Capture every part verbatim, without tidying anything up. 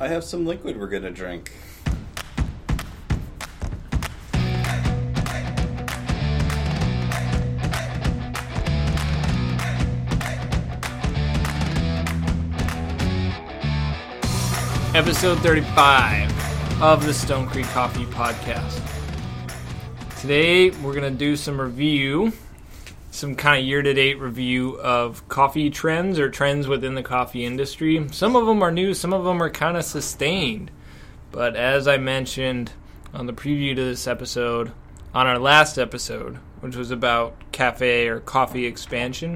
I have some liquid we're going to drink. Episode thirty-five of the Stone Creek Coffee Podcast. Today we're going to do some review, some kind of year-to-date review of coffee trends or trends within the coffee industry. Some of them are new, some of them are kind of sustained. But as I mentioned on the preview to this episode, on our last episode, which was about cafe or coffee expansion,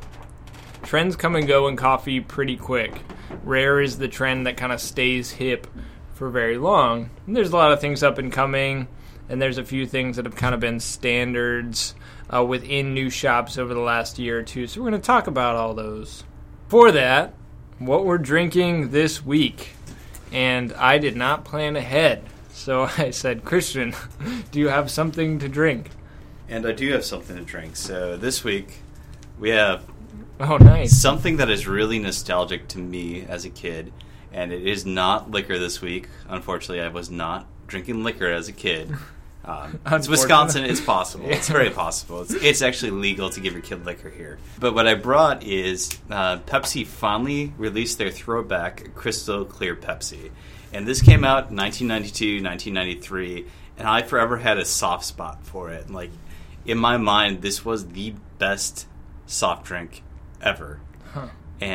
trends come and go in coffee pretty quick. Rare is the trend that kind of stays hip for very long. And there's a lot of things up and coming, and there's a few things that have kind of been standards uh, within new shops over the last year or two. So we're going to talk about all those. For that, what we're drinking this week. And I did not plan ahead. So I said, Christian, do you have something to drink? And I do have something to drink. So this week, we have... Oh, nice. Something that is really nostalgic to me as a kid, and it is not liquor this week. Unfortunately, I was not drinking liquor as a kid. Um, it's Wisconsin. It's possible. Yeah. It's very possible. It's, it's actually legal to give your kid liquor here. But what I brought is uh, Pepsi finally released their throwback Crystal Clear Pepsi. And this came out in nineteen ninety-two, nineteen ninety-three, and I forever had a soft spot for it. Like, in my mind, this was the best soft drink ever. Huh.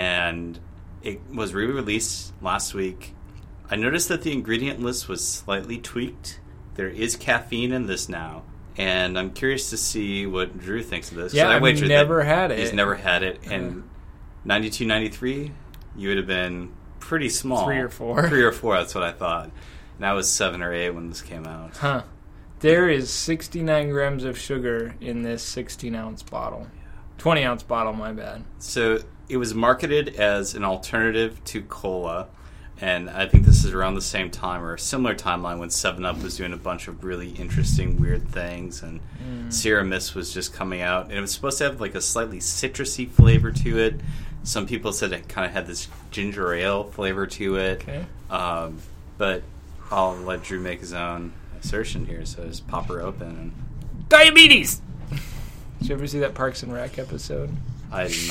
And it was re-released last week. I noticed that the ingredient list was slightly tweaked. There is caffeine in this now, and I'm curious to see what Drew thinks of this. Yeah, I've never had it. He's never had it, and ninety-two, ninety-three, you would have been pretty small. Three or four. Three or four, that's what I thought. And I was seven or eight when this came out. Huh. There is sixty-nine grams of sugar in this sixteen-ounce bottle. twenty-ounce bottle, my bad. So it was marketed as an alternative to cola, and I think this is around the same time or a similar timeline when seven up was doing a bunch of really interesting, weird things, and mm. Sierra Mist was just coming out. And it was supposed to have like a slightly citrusy flavor to it. Some people said it kind of had this ginger ale flavor to it. Okay. Um, but I'll let Drew make his own assertion here, so just pop her open. And... Diabetes! Did you ever see that Parks and Rec episode? I did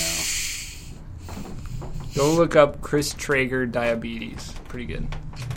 not, no. Go look up Chris Traeger Diabetes. Pretty good.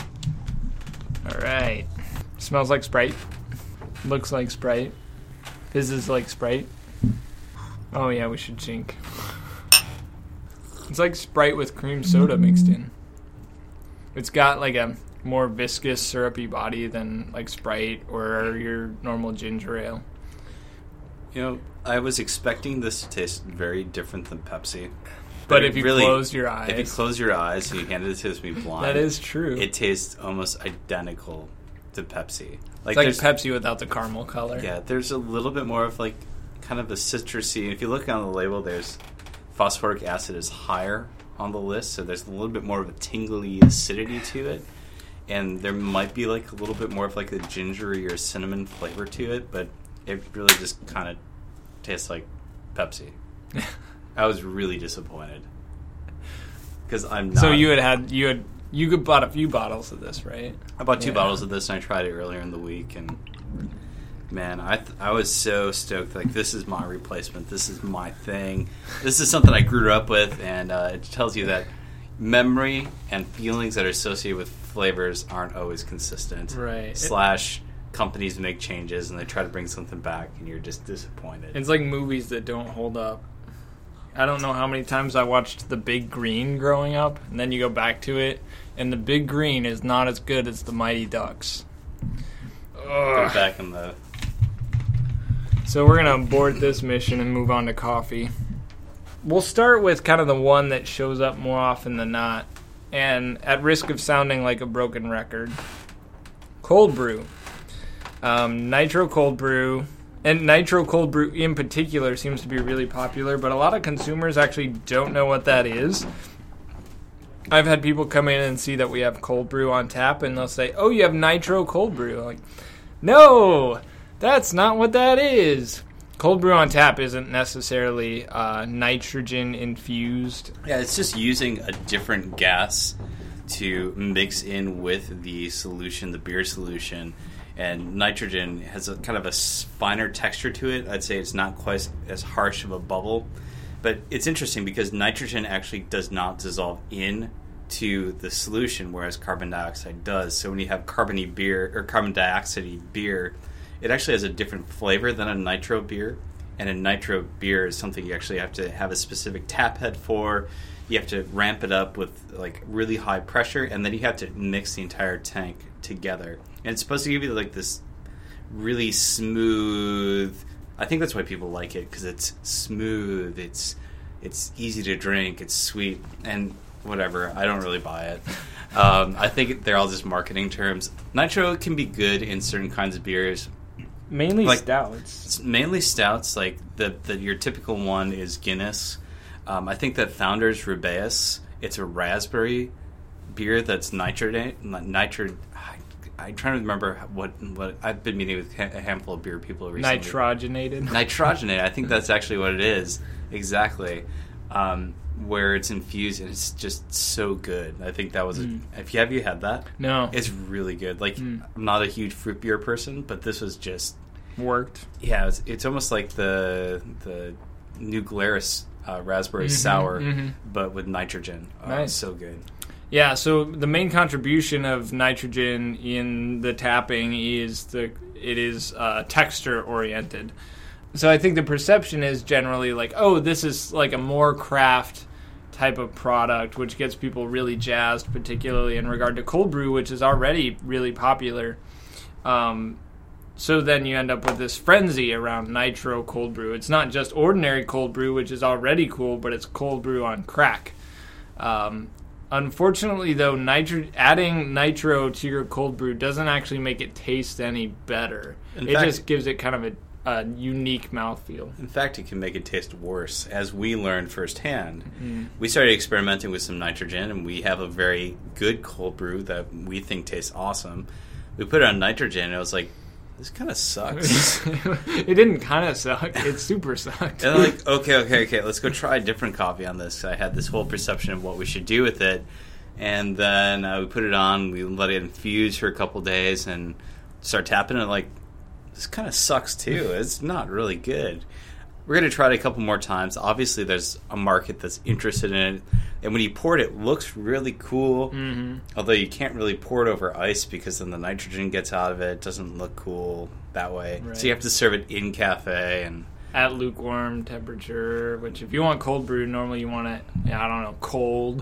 Alright. Smells like Sprite. Looks like Sprite. Fizzes like Sprite. Oh yeah, we should chink. It's like Sprite with cream soda mixed in. It's got like a more viscous, syrupy body than like Sprite or your normal ginger ale. You know, I was expecting this to taste very different than Pepsi. But, but if you really, close your eyes... If you close your eyes and you handed it to me blind... That is true. It tastes almost identical to Pepsi. Like, it's like Pepsi without the caramel color. Yeah, there's a little bit more of, like, kind of a citrusy... If you look on the label, there's... Phosphoric acid is higher on the list, so there's a little bit more of a tingly acidity to it. And there might be, like, a little bit more of, like, a gingery or cinnamon flavor to it, but... It really just kind of tastes like Pepsi. I was really disappointed because I'm not. So you had had you had you could bought a few bottles of this, right? I bought two yeah. bottles of this, and I tried it earlier in the week, and man, I th- I was so stoked. Like, this is my replacement. This is my thing. This is something I grew up with, and uh, it tells you that memory and feelings that are associated with flavors aren't always consistent. Right. Slash. Companies make changes and they try to bring something back and you're just disappointed. It's like movies that don't hold up. I don't know how many times I watched The Big Green growing up, and then you go back to it, and The Big Green is not as good as The Mighty Ducks. Go back in the... So we're going to abort this mission and move on to coffee. We'll start with kind of the one that shows up more often than not, and at risk of sounding like a broken record, cold brew. Um, nitro cold brew, and nitro cold brew in particular seems to be really popular, but a lot of consumers actually don't know what that is. I've had people come in and see that we have cold brew on tap, and they'll say, oh, you have nitro cold brew. I'm like, no, that's not what that is. Cold brew on tap isn't necessarily uh, nitrogen infused. Yeah, it's just using a different gas to mix in with the solution, the beer solution. And nitrogen has a kind of a finer texture to it. I'd say it's not quite as harsh of a bubble. But it's interesting because nitrogen actually does not dissolve in to the solution, whereas carbon dioxide does. So when you have carbony beer or carbon dioxide beer, it actually has a different flavor than a nitro beer. And a nitro beer is something you actually have to have a specific tap head for. You have to ramp it up with like really high pressure, and then you have to mix the entire tank together. And it's supposed to give you like this really smooth. I think that's why people like it, because it's smooth. It's it's easy to drink. It's sweet and whatever. I don't really buy it. Um, I think they're all just marketing terms. Nitro can be good in certain kinds of beers. Mainly like, stouts. It's mainly stouts. Like the, the your typical one is Guinness. Um, I think that Founders Rubaeus, it's a raspberry beer that's nitrogen. Nitro. I'm trying to remember what what I've been meeting with a handful of beer people recently. Nitrogenated. Nitrogenated. I think that's actually what it is. Exactly. Um, where it's infused and it's just so good. I think that was. Mm. A, if you have you had that? No. It's really good. Like mm. I'm not a huge fruit beer person, but this was just worked. Yeah, it's, it's almost like the the New Glarus uh, raspberry mm-hmm, sour, mm-hmm. but with nitrogen. Oh, nice. It's so good. Yeah, so the main contribution of nitrogen in the tapping is the it is uh, texture oriented. So I think the perception is generally like, oh, this is like a more craft type of product, which gets people really jazzed, particularly in regard to cold brew, which is already really popular. Um, so then you end up with this frenzy around nitro cold brew. It's not just ordinary cold brew, which is already cool, but it's cold brew on crack. Um, unfortunately, though, nitro, adding nitro to your cold brew doesn't actually make it taste any better. In it fact, just gives it kind of a, a unique mouthfeel. In fact, it can make it taste worse. As we learned firsthand, mm-hmm. we started experimenting with some nitrogen, and we have a very good cold brew that we think tastes awesome. We put it on nitrogen, and it was like, this kind of sucks. It didn't kind of suck. It super sucked. And I'm like, okay, okay, okay, let's go try a different coffee on this. I had this whole perception of what we should do with it. And then uh, we put it on, we let it infuse for a couple days, and start tapping it like, this kind of sucks too. It's not really good. We're going to try it a couple more times. Obviously, there's a market that's interested in it. And when you pour it, it looks really cool. Mm-hmm. Although you can't really pour it over ice because then the nitrogen gets out of it. It doesn't look cool that way. Right. So you have to serve it in cafe. And at lukewarm temperature, which if you want cold brew, normally you want it, yeah, I don't know, cold.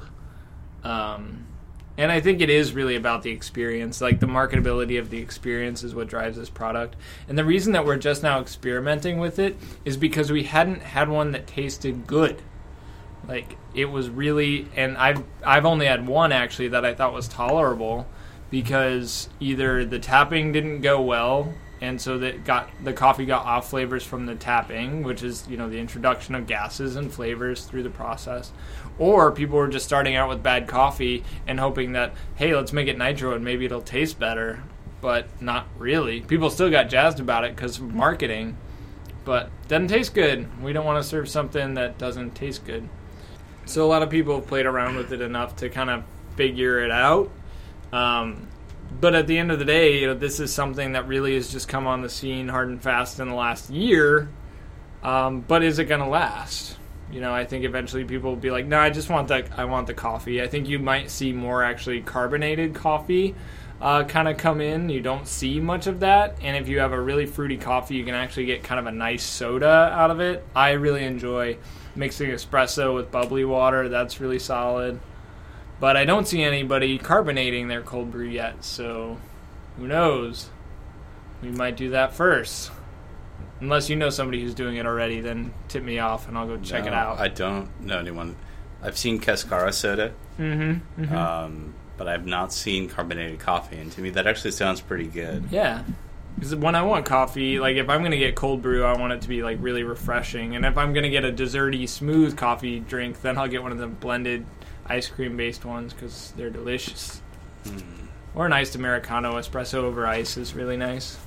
Um, and I think it is really about the experience. Like, the marketability of the experience is what drives this product. And the reason that we're just now experimenting with it is because we hadn't had one that tasted good. Like, it was really, and I've I've only had one actually that I thought was tolerable, because either the tapping didn't go well, and so that got the coffee got off flavors from the tapping, which is, you know, the introduction of gases and flavors through the process, or people were just starting out with bad coffee and hoping that, hey, let's make it nitro and maybe it'll taste better, but not really. People still got jazzed about it because of marketing, but doesn't taste good. We don't want to serve something that doesn't taste good. So a lot of people have played around with it enough to kind of figure it out. Um, but at the end of the day, you know, this is something that really has just come on the scene hard and fast in the last year. Um, but is it going to last? You know, I think eventually people will be like, no, I just want the, I want the coffee. I think you might see more actually carbonated coffee uh, kind of come in. You don't see much of that. And if you have a really fruity coffee, you can actually get kind of a nice soda out of it. I really enjoy mixing espresso with bubbly water. That's really solid. But I don't see anybody carbonating their cold brew yet, so who knows? We might do that first. Unless you know somebody who's doing it already, then tip me off and I'll go check no, it out. I don't know anyone. I've seen Cascara soda, mm-hmm, mm-hmm. Um, but I've not seen carbonated coffee, and to me that actually sounds pretty good. Yeah. Because when I want coffee, like if I'm going to get cold brew, I want it to be like really refreshing. And if I'm going to get a desserty, smooth coffee drink, then I'll get one of the blended ice cream based ones because they're delicious. Mm. Or an iced Americano. Espresso over ice is really nice.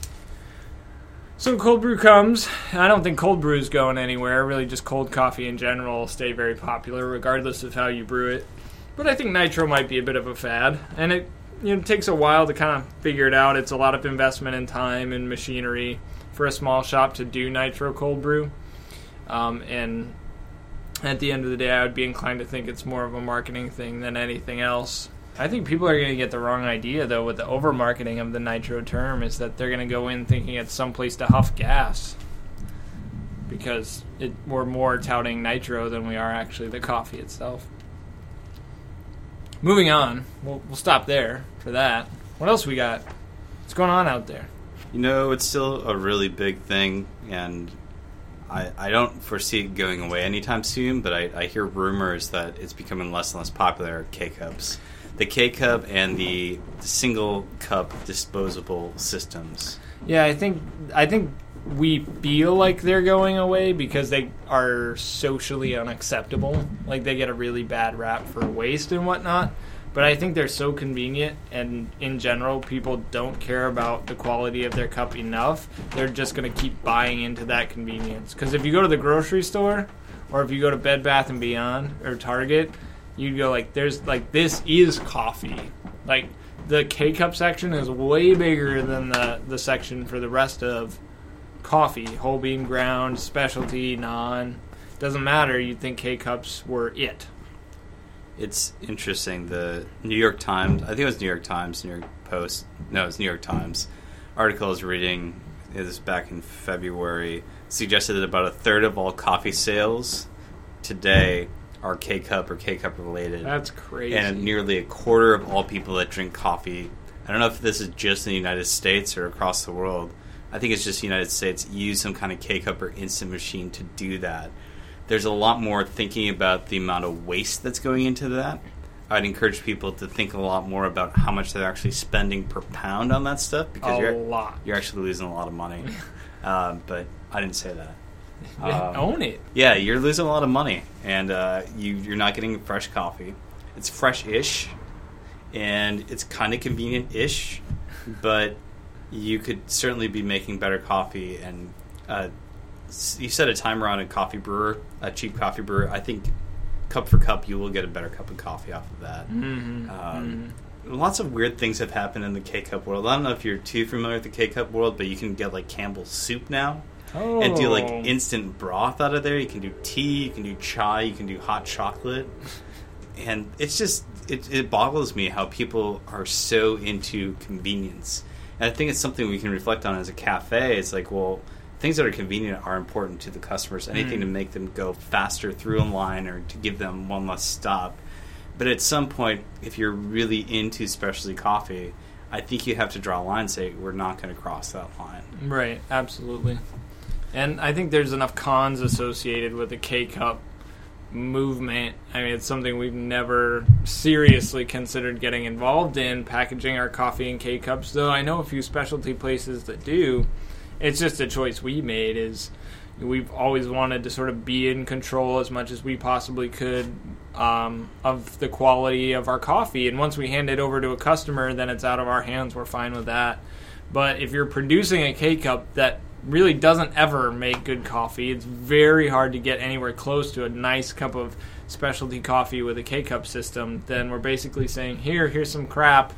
So cold brew comes. I don't think cold brew is going anywhere. Really just cold coffee in general will stay very popular regardless of how you brew it. But I think nitro might be a bit of a fad, and it you know takes a while to kind of figure it out. It's a lot of investment in time and machinery for a small shop to do nitro cold brew, um, and at the end of the day, I would be inclined to think it's more of a marketing thing than anything else. I think people are going to get the wrong idea, though, with the over-marketing of the nitro term, is that they're going to go in thinking it's someplace to huff gas, because it, we're more touting nitro than we are actually the coffee itself. Moving on, we'll, we'll stop there for that. What else we got? What's going on out there? You know, it's still a really big thing, and I, I don't foresee it going away anytime soon, but I, I hear rumors that it's becoming less and less popular, K-Cups. The K-Cup and the, the single-cup disposable systems. Yeah, I think I think we feel like they're going away because they are socially unacceptable. Like, they get a really bad rap for waste and whatnot. But I think they're so convenient, and in general, people don't care about the quality of their cup enough. They're just going to keep buying into that convenience. Because if you go to the grocery store, or if you go to Bed Bath and Beyond, or Target, you'd go like, there's like, this is coffee. Like, the K-Cup section is way bigger than the, the section for the rest of coffee. Whole bean ground, specialty, non. Doesn't matter, you'd think K-Cups were it. It's interesting. The New York Times, I think it was New York Times, New York Post, no, it's New York Times, article I was reading, it was back in February, suggested that about a third of all coffee sales today are K-Cup or K-Cup related. That's crazy. And nearly a quarter of all people that drink coffee, I don't know if this is just in the United States or across the world, I think it's just the United States, use some kind of K-Cup or instant machine to do that. There's a lot more thinking about the amount of waste that's going into that. I'd encourage people to think a lot more about how much they're actually spending per pound on that stuff, because a you're lot. you're actually losing a lot of money. um, but I didn't say that. Um, Own it. Yeah, you're losing a lot of money, and uh, you you're not getting fresh coffee. It's fresh-ish, and it's kind of convenient-ish, but you could certainly be making better coffee. And uh, you set a timer on a coffee brewer, a cheap coffee brewer. I think cup for cup, you will get a better cup of coffee off of that. Mm-hmm. Um, mm-hmm. Lots of weird things have happened in the K-Cup world. I don't know if you're too familiar with the K-Cup world, but you can get like Campbell's soup now. Oh. And do like instant broth out of there. You can do tea, you can do chai, you can do hot chocolate. And it's just, it, it boggles me how people are so into convenience. And I think it's something we can reflect on as a cafe. It's like, well, things that are convenient are important to the customers. Anything mm. to make them go faster through a line or to give them one less stop. But at some point, if you're really into specialty coffee, I think you have to draw a line and say, we're not going to cross that line. Right, absolutely. And I think there's enough cons associated with the K-Cup movement. I mean, it's something we've never seriously considered getting involved in, packaging our coffee in K-Cups, though I know a few specialty places that do. It's just a choice we made. Is we've always wanted to sort of be in control as much as we possibly could um, of the quality of our coffee. And once we hand it over to a customer, then it's out of our hands. We're fine with that. But if you're producing a K-Cup that really doesn't ever make good coffee, it's very hard to get anywhere close to a nice cup of specialty coffee with a K-Cup system, then we're basically saying, here, here's some crap,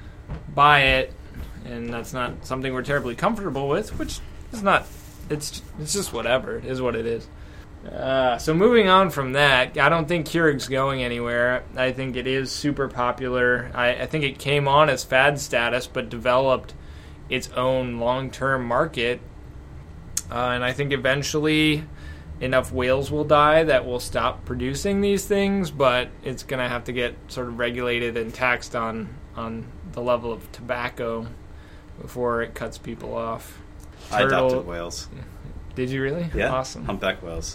buy it. And that's not something we're terribly comfortable with, which is not, it's it's just whatever. It is what it is. Uh, so moving on from that, I don't think Keurig's going anywhere. I think it is super popular. I, I think it came on as fad status, but developed its own long-term market. Uh, and I think eventually enough whales will die that will stop producing these things, but it's going to have to get sort of regulated and taxed on, on the level of tobacco before it cuts people off. I Turtle, adopted whales. Did you really? Yeah. Awesome. Humpback whales.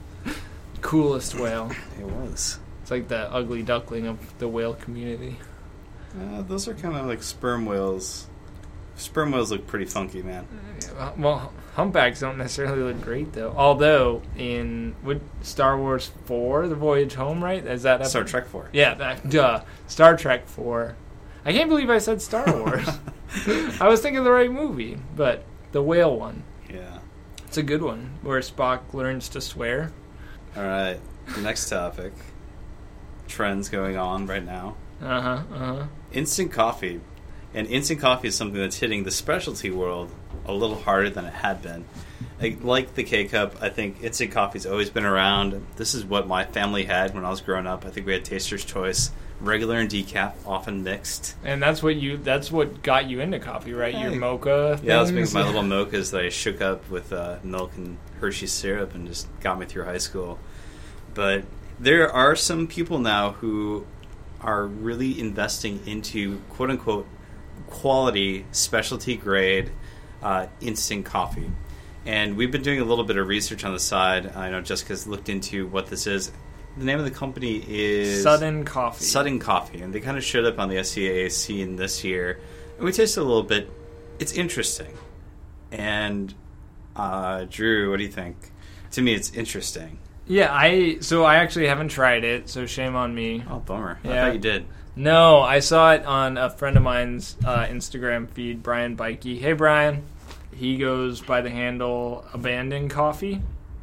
Coolest whale. It was. It's like the ugly duckling of the whale community. Uh, those are kind of like sperm whales. Sperm whales look pretty funky, man. Uh, well, humpbacks don't necessarily look great, though. Although, in would Star Wars four, The Voyage Home, right? Is that Star Trek four? Yeah, that, duh. Star Trek four. I can't believe I said Star Wars. I was thinking of the right movie, but the whale one. Yeah. It's a good one, where Spock learns to swear. All right, next topic. trends going on right now. Uh-huh, uh-huh. Instant coffee. And instant coffee is something that's hitting the specialty world a little harder than it had been. Like, like the K-Cup, I think instant coffee's always been around. This is what my family had when I was growing up. I think we had Taster's Choice, regular and decaf, often mixed. And that's what you that's what got you into coffee, right? Your mocha things? Yeah, I was making my little mochas that I shook up with uh, milk and Hershey's syrup and just got me through high school. But there are some people now who are really investing into quote-unquote quality, specialty grade uh, instant coffee. And we've been doing a little bit of research on the side. I know Jessica's looked into what this is. The name of the company is Sudden Coffee. Sudden Coffee. And they kind of showed up on the S C A A scene this year. And we tasted a little bit. It's interesting. And uh, Drew, what do you think? To me, it's interesting. Yeah, I so I actually haven't tried it, so shame on me. Oh, bummer. Yeah. I thought you did. No, I saw it on a friend of mine's uh, Instagram feed, Brian Bikey. Hey, Brian. He goes by the handle Abandon Coffee.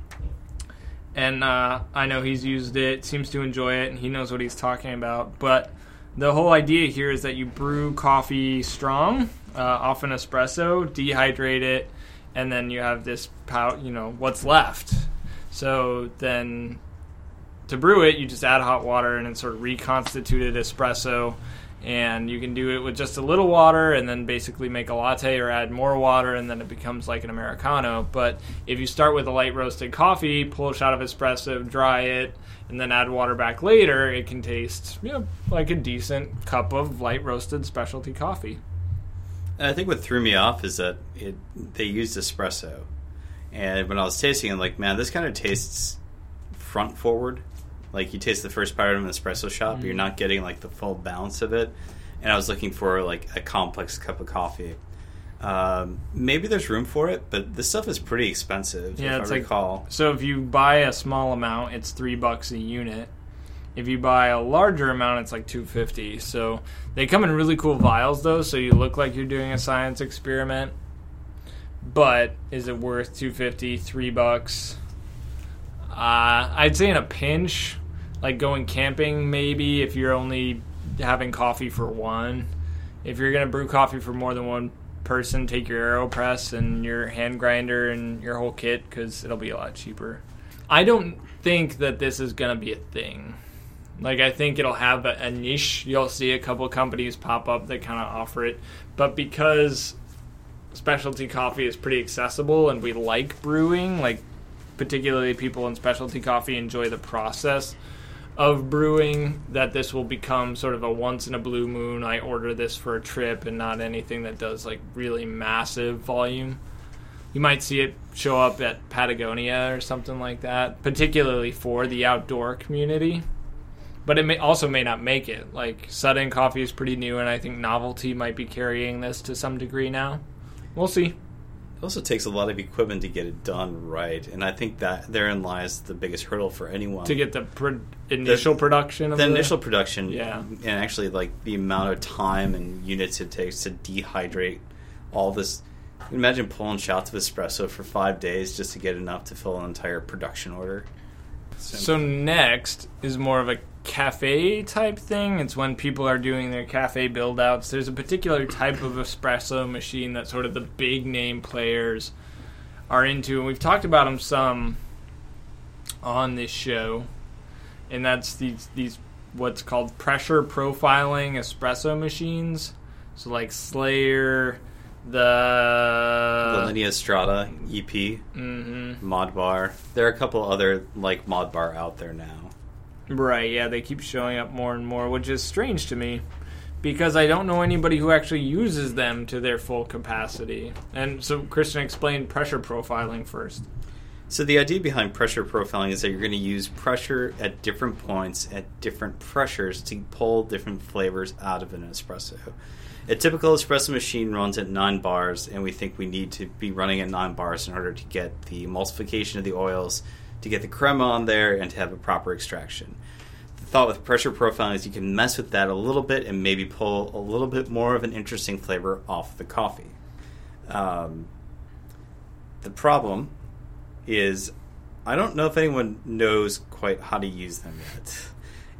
And uh, I know he's used it, seems to enjoy it, and he knows what he's talking about. But the whole idea here is that you brew coffee strong, uh, often espresso, dehydrate it, and then you have this, pow- you know, what's left. So then to brew it, you just add hot water and it's sort of reconstituted espresso. And you can do it with just a little water and then basically make a latte or add more water and then it becomes like an Americano. But if you start with a light roasted coffee, pull a shot of espresso, dry it, and then add water back later, it can taste, you know, like a decent cup of light roasted specialty coffee. And I think what threw me off is that it they used espresso. And when I was tasting it, I'm like, man, this kind of tastes front forward. Like, you taste the first part of an espresso shot, mm-hmm. but you're not getting, like, the full balance of it. And I was looking for, like, a complex cup of coffee. Um, maybe there's room for it, but this stuff is pretty expensive, yeah, if it's I like, recall. So if you buy a small amount, it's three bucks a unit. If you buy a larger amount, it's like two fifty. So they come in really cool vials, though, so you look like you're doing a science experiment. But is it worth two fifty, three bucks? Uh, I'd say in a pinch, like going camping maybe, if you're only having coffee for one. If you're going to brew coffee for more than one person, take your AeroPress and your hand grinder and your whole kit because it'll be a lot cheaper. I don't think that this is going to be a thing. Like, I think it'll have a, a niche. You'll see a couple companies pop up that kind of offer it. But because specialty coffee is pretty accessible and we like brewing, like, particularly people in specialty coffee enjoy the process of brewing, that this will become sort of a once in a blue moon, I order this for a trip and not anything that does like really massive volume. You might see it show up at Patagonia or something like that, particularly for the outdoor community. But it may also may not make it. Like, Sudden Coffee is pretty new, and I think Novelty might be carrying this to some degree now. We'll see. It also takes a lot of equipment to get it done right, and I think that therein lies the biggest hurdle for anyone. To get the pro- initial the, production of the... The initial production, yeah. And actually, like, the amount of time and units it takes to dehydrate all this. Imagine pulling shots of espresso for five days just to get enough to fill an entire production order. So, so next is more of a cafe type thing. It's when people are doing their cafe build outs. There's a particular type of espresso machine that sort of the big name players are into, and we've talked about them some on this show, and that's these these what's called pressure profiling espresso machines. So like Slayer, the the Linea Strata E P, mm-hmm. Modbar. There are a couple other like Modbar out there now. Right, yeah, they keep showing up more and more, which is strange to me because I don't know anybody who actually uses them to their full capacity. And so Christian explained pressure profiling first. So the idea behind pressure profiling is that you're going to use pressure at different points at different pressures to pull different flavors out of an espresso. A typical espresso machine runs at nine bars, and we think we need to be running at nine bars in order to get the emulsification of the oils, to get the crema on there, and to have a proper extraction. The thought with pressure profiling is you can mess with that a little bit and maybe pull a little bit more of an interesting flavor off the coffee. Um, the problem is I don't know if anyone knows quite how to use them yet.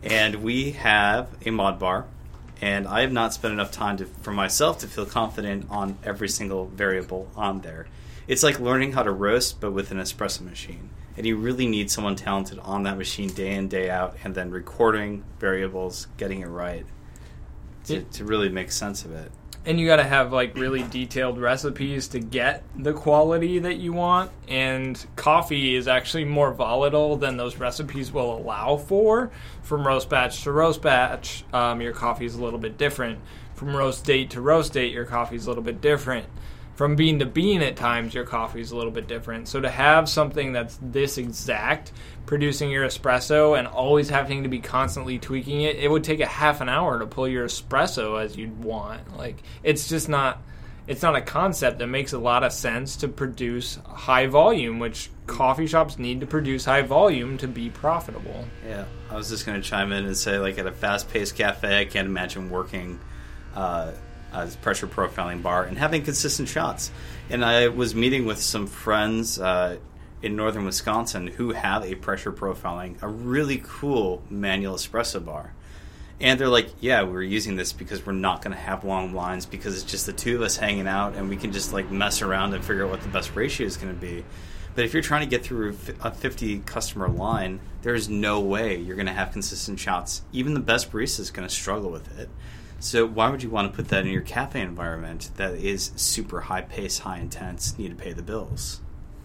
And we have a mod bar, and I have not spent enough time to, for myself to feel confident on every single variable on there. It's like learning how to roast, but with an espresso machine. And you really need someone talented on that machine day in, day out, and then recording variables, getting it right to, to really make sense of it. And you got to have like really detailed recipes to get the quality that you want. And coffee is actually more volatile than those recipes will allow for. From roast batch to roast batch, um, your coffee is a little bit different. From roast date to roast date, your coffee is a little bit different. From bean to bean at times, your coffee is a little bit different. So to have something that's this exact, producing your espresso and always having to be constantly tweaking it, it would take a half an hour to pull your espresso as you'd want. Like, it's just not, it's not a concept that makes a lot of sense to produce high volume, which coffee shops need to produce high volume to be profitable. Yeah, I was just going to chime in and say, like, at a fast-paced cafe, I can't imagine working uh, as a pressure profiling bar and having consistent shots. And I was meeting with some friends uh, in northern Wisconsin who have a pressure profiling, a really cool manual espresso bar. And they're like, yeah, we're using this because we're not going to have long lines because it's just the two of us hanging out and we can just like mess around and figure out what the best ratio is going to be. But if you're trying to get through a fifty customer line, there's no way you're going to have consistent shots. Even the best barista is going to struggle with it. So why would you want to put that in your cafe environment that is super high pace, high intense, need to pay the bills?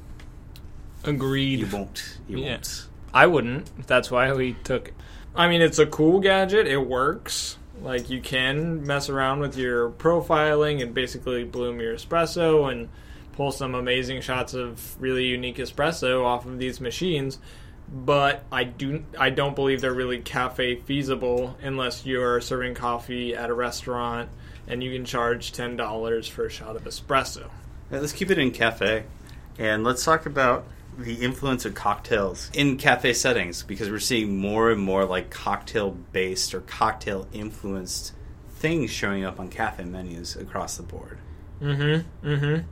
Agreed. You won't. You yeah. won't. I wouldn't. That's why we took it. I mean, it's a cool gadget. It works. Like, you can mess around with your profiling and basically bloom your espresso and pull some amazing shots of really unique espresso off of these machines. But I do I don't believe they're really cafe feasible unless you're serving coffee at a restaurant and you can charge ten dollars for a shot of espresso. Yeah, let's keep it in cafe, and let's talk about the influence of cocktails in cafe settings, because we're seeing more and more like cocktail based or cocktail influenced things showing up on cafe menus across the board. Mm-hmm. Mm-hmm.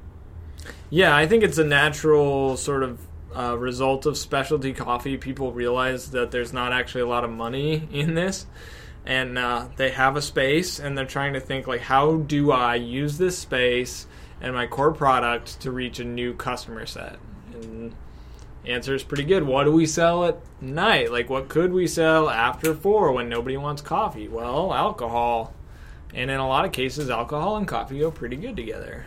Yeah, I think it's a natural sort of Uh, result of specialty coffee. People realize that there's not actually a lot of money in this, and uh, they have a space and they're trying to think like, how do I use this space and my core product to reach a new customer set? And the answer is pretty good. What do we sell at night? Like, what could we sell after four when nobody wants coffee? Well, alcohol. And in a lot of cases, alcohol and coffee go pretty good together.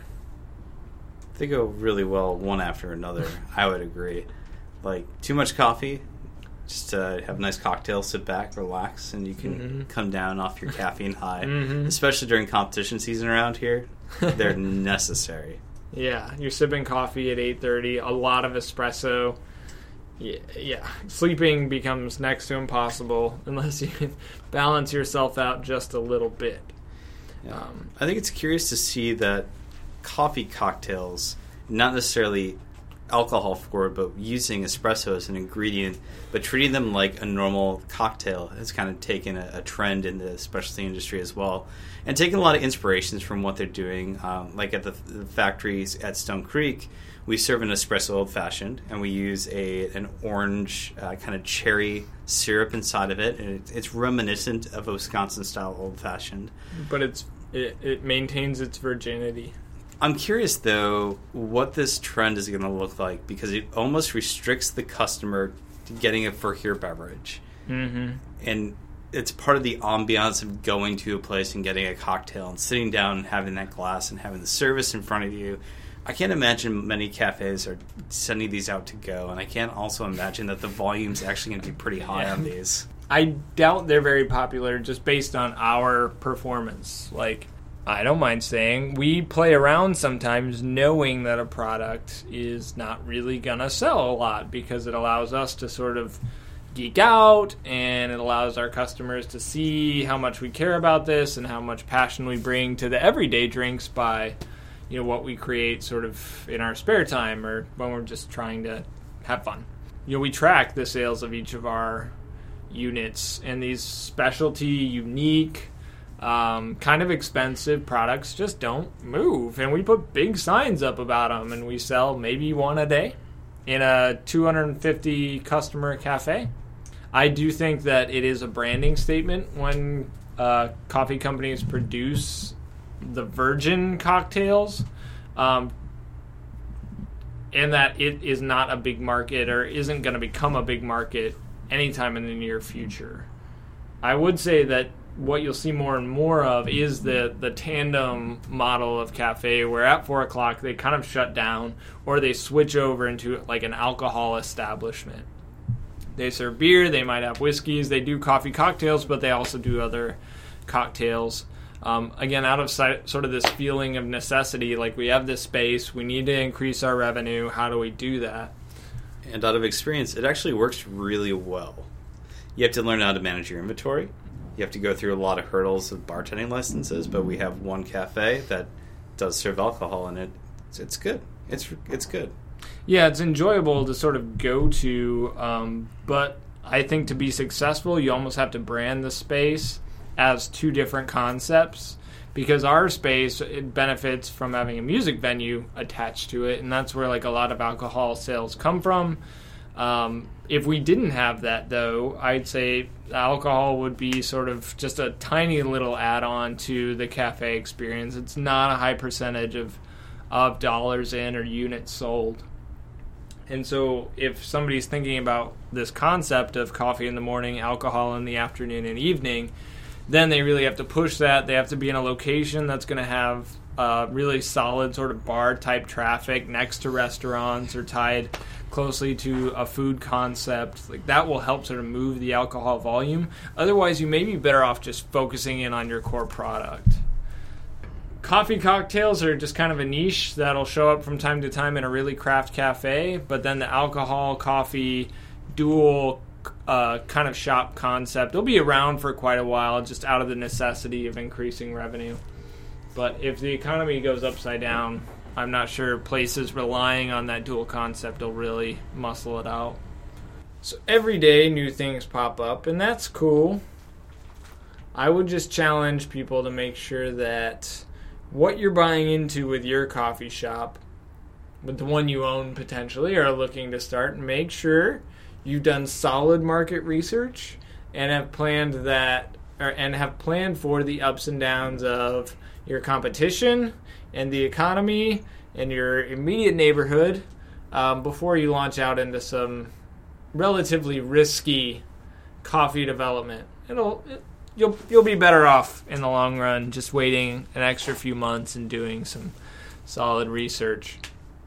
They go really well one after another. I would agree. Like, too much coffee, just uh, have a nice cocktail, sit back, relax, and you can mm-hmm. come down off your caffeine high. Mm-hmm. Especially during competition season around here, they're necessary. Yeah, you're sipping coffee at eight thirty, a lot of espresso. Yeah, yeah, sleeping becomes next to impossible unless you balance yourself out just a little bit. Yeah. Um, I think it's curious to see that coffee cocktails, not necessarily alcohol forward, but using espresso as an ingredient, but treating them like a normal cocktail has kind of taken a, a trend in the specialty industry as well, and taken a lot of inspirations from what they're doing. Um, like at the, the factories at Stone Creek, we serve an espresso old fashioned, and we use a an orange uh, kind of cherry syrup inside of it, and it, it's reminiscent of a Wisconsin style old fashioned, but it's it, it maintains its virginity. I'm curious, though, what this trend is going to look like, because it almost restricts the customer to getting a for here beverage. Mm-hmm. And it's part of the ambiance of going to a place and getting a cocktail and sitting down and having that glass and having the service in front of you. I can't imagine many cafes are sending these out to go, and I can't also imagine that the volume's actually going to be pretty high yeah. on these. I doubt they're very popular just based on our performance. Like, I don't mind saying we play around sometimes knowing that a product is not really going to sell a lot, because it allows us to sort of geek out, and it allows our customers to see how much we care about this and how much passion we bring to the everyday drinks by, you know, what we create sort of in our spare time or when we're just trying to have fun. You know, we track the sales of each of our units, and these specialty, unique, Um, kind of expensive products just don't move, and we put big signs up about them, and we sell maybe one a day in a two hundred fifty customer cafe. I do think that it is a branding statement when uh, coffee companies produce the virgin cocktails, um, and that it is not a big market or isn't going to become a big market anytime in the near future. I would say that what you'll see more and more of is the, the tandem model of cafe, where at four o'clock they kind of shut down or they switch over into like an alcohol establishment. They serve beer, they might have whiskeys, they do coffee cocktails, but they also do other cocktails. Um, again, out of sight, sort of this feeling of necessity, like we have this space, we need to increase our revenue, how do we do that? And out of experience, it actually works really well. You have to learn how to manage your inventory. You have to go through a lot of hurdles of bartending licenses, but we have one cafe that does serve alcohol, and it it's, it's good. It's it's good. Yeah, it's enjoyable to sort of go to, um, but I think to be successful, you almost have to brand the space as two different concepts, because our space, it benefits from having a music venue attached to it, and that's where like a lot of alcohol sales come from. Um, if we didn't have that, though, I'd say alcohol would be sort of just a tiny little add-on to the cafe experience. It's not a high percentage of of dollars in or units sold. And so if somebody's thinking about this concept of coffee in the morning, alcohol in the afternoon and evening, then they really have to push that. They have to be in a location that's going to have uh, really solid sort of bar-type traffic next to restaurants or tied closely to a food concept. Like that will help sort of move the alcohol volume. Otherwise, you may be better off just focusing in on your core product. Coffee cocktails are just kind of a niche that'll show up from time to time in a really craft cafe, but then the alcohol, coffee, dual uh, kind of shop concept will be around for quite a while, just out of the necessity of increasing revenue. But if the economy goes upside down, I'm not sure places relying on that dual concept will really muscle it out. So every day new things pop up, and that's cool. I would just challenge people to make sure that what you're buying into with your coffee shop, with the one you own potentially or are looking to start, make sure you've done solid market research and have planned that, or, and have planned for the ups and downs of your competition and the economy and your immediate neighborhood um, before you launch out into some relatively risky coffee development. It'll it, you'll you'll be better off in the long run just waiting an extra few months and doing some solid research.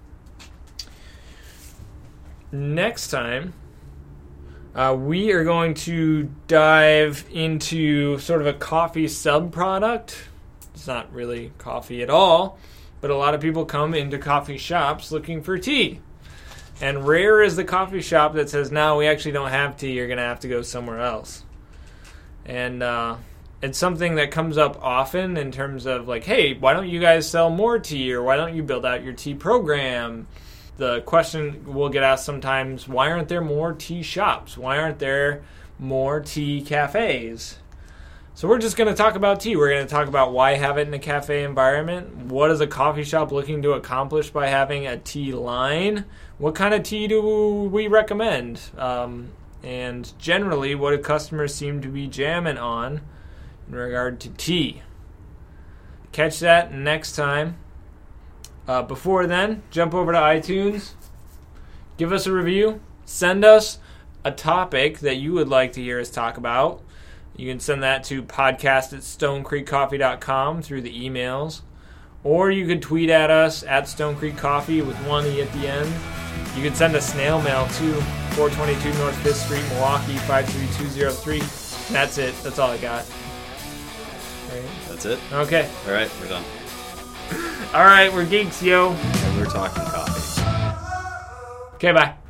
Next time, uh, we are going to dive into sort of a coffee sub-product. It's not really coffee at all, but a lot of people come into coffee shops looking for tea. And rare is the coffee shop that says, no, we actually don't have tea, you're going to have to go somewhere else. And uh, it's something that comes up often in terms of like, hey, why don't you guys sell more tea, or why don't you build out your tea program? The question will get asked sometimes, why aren't there more tea shops? Why aren't there more tea cafes? So we're just going to talk about tea. We're going to talk about why have it in a cafe environment. What is a coffee shop looking to accomplish by having a tea line? What kind of tea do we recommend? Um, and generally, what do customers seem to be jamming on in regard to tea? Catch that next time. Uh, before then, jump over to iTunes. Give us a review. Send us a topic that you would like to hear us talk about. You can send that to podcast at stone creek coffee dot com through the emails. Or you could tweet at us at Stone Creek Coffee with one E at the end. You can send a snail mail to four twenty-two North fifth Street, Milwaukee, five three two zero three. That's it. That's all I got. Right. That's it? Okay. All right, we're done. All right, we're geeks, yo. And we're talking coffee. Okay, bye.